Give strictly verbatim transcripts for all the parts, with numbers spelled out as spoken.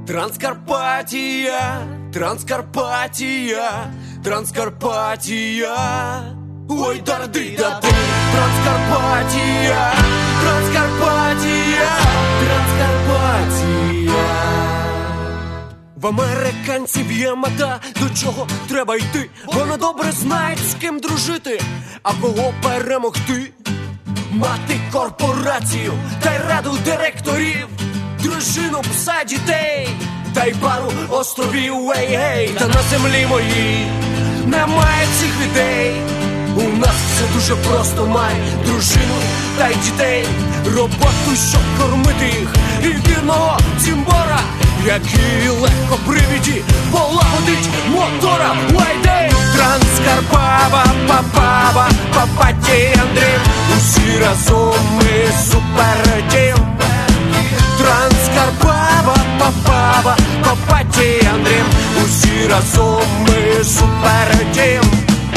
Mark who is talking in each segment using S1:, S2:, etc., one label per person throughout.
S1: Транскарпатія, Транскарпатія, Транскарпатія. Ой, дарди, дади, Транскарпатія, Транскарпатія, Транскарпатія. В американців є мета, до чого треба йти. Вони добре знають, з ким дружити, а кого перемогти. Мати корпорацію, та й раду директорів, дружину, пса, дітей, та й пару островів, ей-гей. Та на землі моїй немає цих людей. У нас все дуже просто, май дружину та й дітей, роботу, щоб кормити їх, і вірного цімбора, який легко привіді полагодить мотора. Лайдей! Транскарпава, папава, папаті Андрій, усі разом ми супертім. Транскарпава, папава, папаті Андрій, усі разом ми супертім.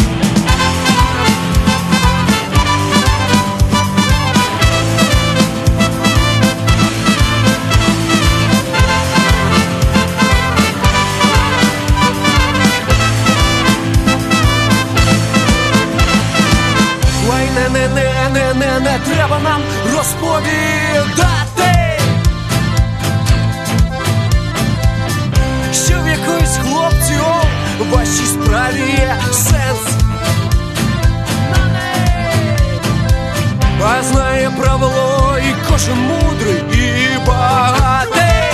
S1: Не, не треба нам розповідати, що в якоїсь хлопці у вашій справі є сенс. А знає правило і кожен мудрий, і багатий,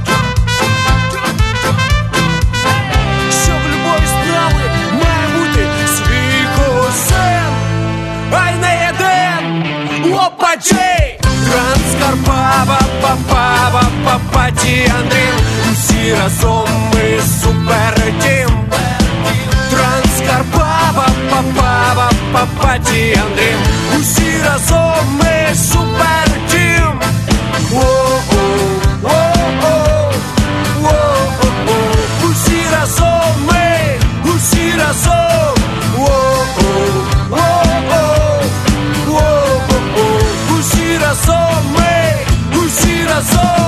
S1: що в любої справи має бути свій косен. Ай, не єдин, опачей! Транскарпава, папава, папаті Андрій, усі разом ми супертім. Транскарпава, папава, папаті Андрій, усі разом ми супертім. О-о, о-о, о-о, усі разом ми, усі разом. О-о, о-о, усі разом ми, усі разом.